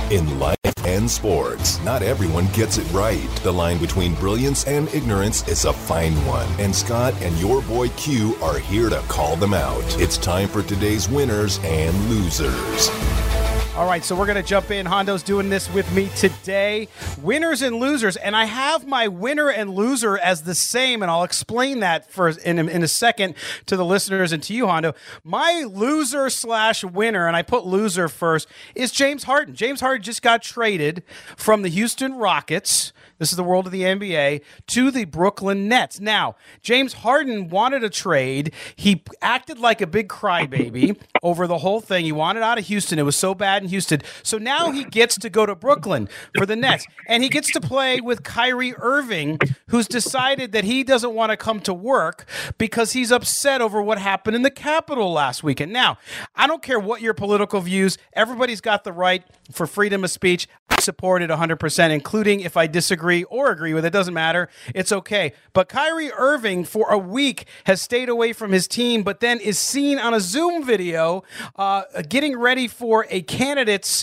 In life and sports, not everyone gets it right. The line between brilliance and ignorance is a fine one, and Scott and your boy Q are here to call them out. It's time for today's winners and losers. All right, so we're going to jump in. Hondo's doing this with me today. Winners and losers, and I have my winner and loser as the same, and I'll explain that in a second to the listeners and to you, Hondo. My loser/winner, and I put loser first, is James Harden. James Harden just got traded from the Houston Rockets, this is the world of the NBA, to the Brooklyn Nets. Now, James Harden wanted a trade. He acted like a big crybaby over the whole thing. He wanted out of Houston. It was so bad in Houston. So now he gets to go to Brooklyn for the Nets. And he gets to play with Kyrie Irving, who's decided that he doesn't want to come to work because he's upset over what happened in the Capitol last weekend. Now, I don't care what your political views. Everybody's got the right for freedom of speech. I support it 100%, including if I disagree or agree with it. Doesn't matter. It's okay. But Kyrie Irving, for a week, has stayed away from his team, but then is seen on a Zoom video getting ready for a candidate's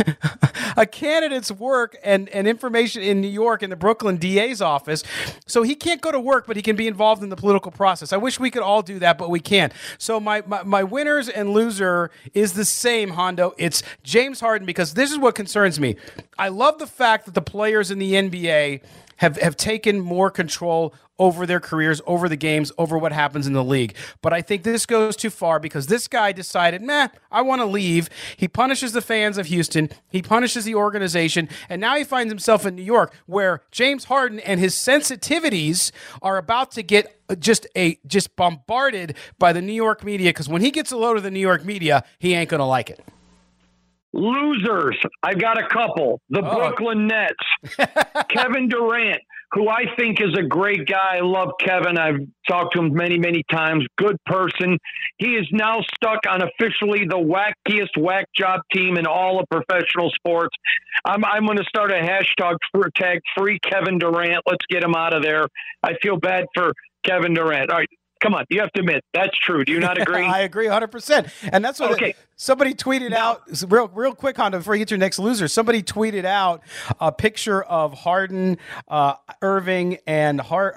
work and information in New York in the Brooklyn DA's office. So he can't go to work, but he can be involved in the political process. I wish we could all do that, but we can't. So my winners and loser is the same, Hondo. It's James Harden, because this is what concerns me. I love the fact that the players in the NBA have taken more control over their careers, over the games, over what happens in the league. But I think this goes too far because this guy decided, I want to leave. He punishes the fans of Houston. He punishes the organization. And now he finds himself in New York, where James Harden and his sensitivities are about to get just bombarded by the New York media, because when he gets a load of the New York media, he ain't going to like it. Losers. I've got a couple. The Brooklyn Nets. Kevin Durant, who I think is a great guy. I love Kevin. I've talked to him many, many times. Good person. He is now stuck on officially the wackiest whack job team in all of professional sports. I'm going to start a hashtag for tag free Kevin Durant. Let's get him out of there. I feel bad for Kevin Durant. All right. Come on, you have to admit, that's true. Do you not agree? I agree 100%. And that's what somebody tweeted out, real quick, Hondo, before you get to your next loser. Somebody tweeted out a picture of Harden, Irving, and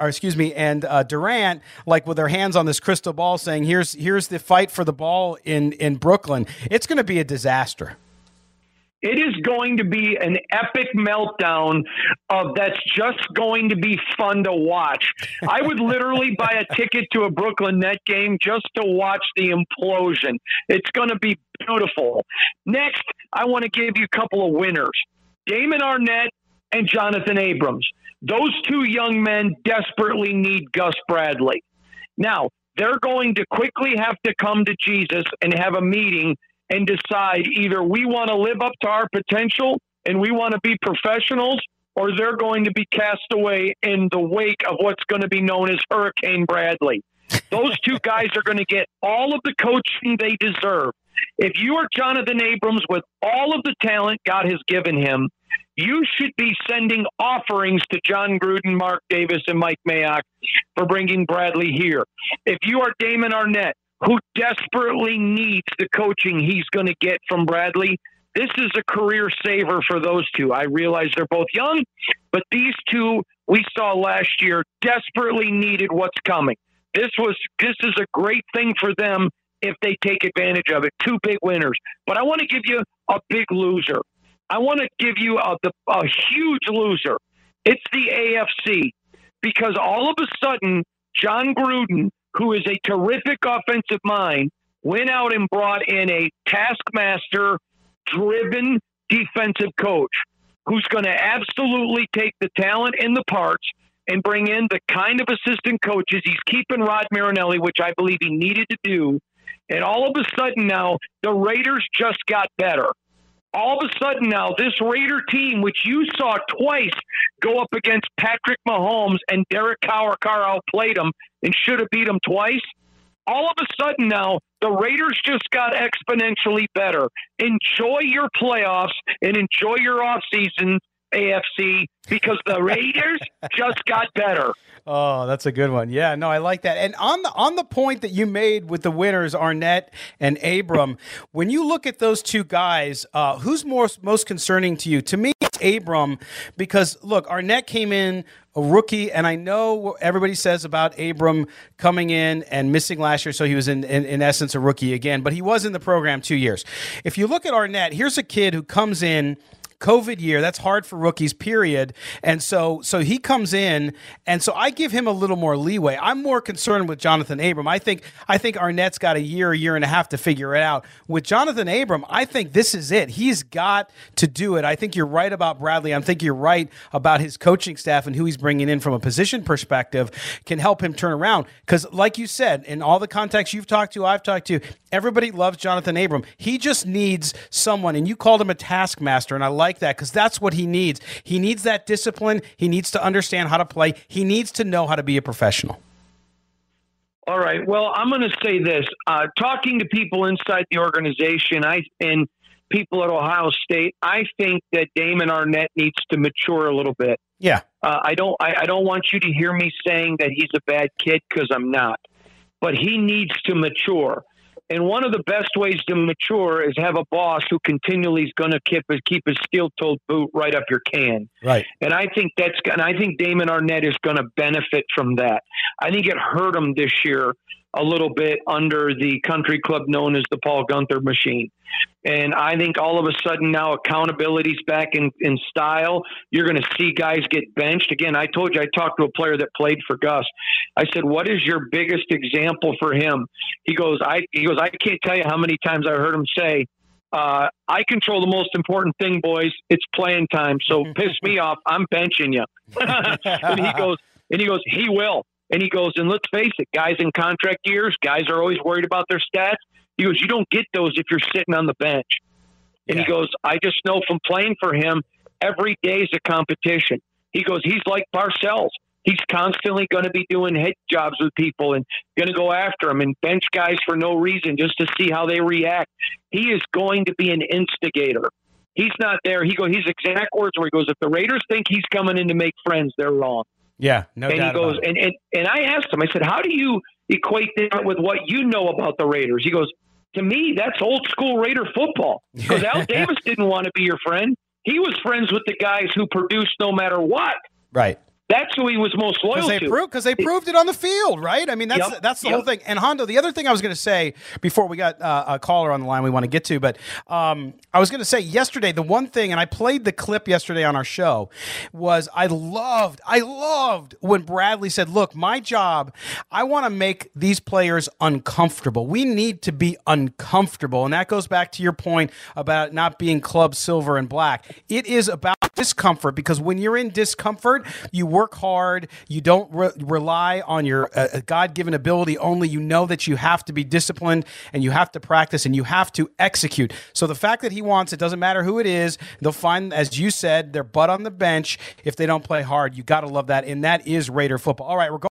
Durant, like with their hands on this crystal ball, saying, here's the fight for the ball in Brooklyn. It's going to be a disaster. It is going to be an epic meltdown that's just going to be fun to watch. I would literally buy a ticket to a Brooklyn Net game just to watch the implosion. It's going to be beautiful. Next, I want to give you a couple of winners. Damon Arnett and Jonathan Abrams. Those two young men desperately need Gus Bradley. Now, they're going to quickly have to come to Jesus and have a meeting and decide either we want to live up to our potential and we want to be professionals, or they're going to be cast away in the wake of what's going to be known as Hurricane Bradley. Those two guys are going to get all of the coaching they deserve. If you are Jonathan Abrams with all of the talent God has given him, you should be sending offerings to John Gruden, Mark Davis, and Mike Mayock for bringing Bradley here. If you are Damon Arnett, who desperately needs the coaching he's going to get from Bradley, this is a career saver for those two. I realize they're both young, but these two we saw last year desperately needed what's coming. This is a great thing for them if they take advantage of it. Two big winners. But I want to give you a big loser. I want to give you a huge loser. It's the AFC, because all of a sudden, John Gruden, who is a terrific offensive mind, went out and brought in a taskmaster-driven defensive coach who's going to absolutely take the talent and the parts and bring in the kind of assistant coaches. He's keeping Rod Marinelli, which I believe he needed to do. And all of a sudden now, the Raiders just got better. All of a sudden now, this Raider team, which you saw twice go up against Patrick Mahomes, and Derek Carr outplayed him and should have beat him twice. All of a sudden now, the Raiders just got exponentially better. Enjoy your playoffs and enjoy your offseason AFC because the Raiders just got better. Oh, that's a good one. Yeah, no, I like that. And on the point that you made with the winners, Arnett and Abram, when you look at those two guys, who's most concerning to you? To me, it's Abram, because look, Arnett came in a rookie, and I know what everybody says about Abram coming in and missing last year, so he was in essence a rookie again, but he was in the program 2 years. If you look at Arnett, here's a kid who comes in COVID year, that's hard for rookies, period. And so he comes in, and so I give him a little more leeway. I'm more concerned with Jonathan Abram. I think Arnett's got a year and a half to figure it out. With Jonathan Abram, I think this is it. He's got to do it. I think you're right about Bradley. I think you're right about his coaching staff and who he's bringing in from a position perspective can help him turn around. Because like you said, in all the contacts you've talked to, I've talked to, everybody loves Jonathan Abram. He just needs someone, and you called him a taskmaster, and I like that because that's what he needs. He needs that discipline. He needs to understand how to play. He needs to know how to be a professional. All right. Well, I'm going to say this. Talking to people inside the organization and people at Ohio State, I think that Damon Arnett needs to mature a little bit. Yeah. I don't want you to hear me saying that he's a bad kid, because I'm not. But he needs to mature. And one of the best ways to mature is have a boss who continually is going to keep his steel-toed boot right up your can. Right. And I think Damon Arnett is going to benefit from that. I think it hurt him this year a little bit under the country club known as the Paul Gunther machine. And I think all of a sudden now accountability's back in style. You're going to see guys get benched. Again, I told you, I talked to a player that played for Gus. I said, what is your biggest example for him? He goes, I can't tell you how many times I heard him say, I control the most important thing, boys. It's playing time. So piss me off. I'm benching you. and he goes, he will. And he goes, and let's face it, guys in contract years, guys are always worried about their stats. He goes, you don't get those if you're sitting on the bench. And He goes, I just know from playing for him, every day is a competition. He goes, he's like Parcells. He's constantly going to be doing head jobs with people and going to go after them and bench guys for no reason just to see how they react. He is going to be an instigator. He's not there. His exact words where he goes, if the Raiders think he's coming in to make friends, they're wrong. Yeah, no doubt. And he goes, and I asked him, I said, how do you equate that with what you know about the Raiders? He goes, to me, that's old school Raider football. Because Al Davis didn't want to be your friend. He was friends with the guys who produced no matter what. Right. That's who he was most loyal to. Because they proved it on the field, right? I mean, that's the whole thing. And Hondo, the other thing I was going to say before we got a caller on the line we want to get to, but I was going to say yesterday, the one thing, and I played the clip yesterday on our show, was I loved when Bradley said, look, my job, I want to make these players uncomfortable. We need to be uncomfortable. And that goes back to your point about not being club silver and black. It is about discomfort, because when you're in discomfort, you work hard. You don't rely on your God-given ability only. You know that you have to be disciplined and you have to practice and you have to execute. So the fact that he wants, it doesn't matter who it is, they'll find, as you said, their butt on the bench if they don't play hard. You got to love that, and that is Raider football. All right, we're going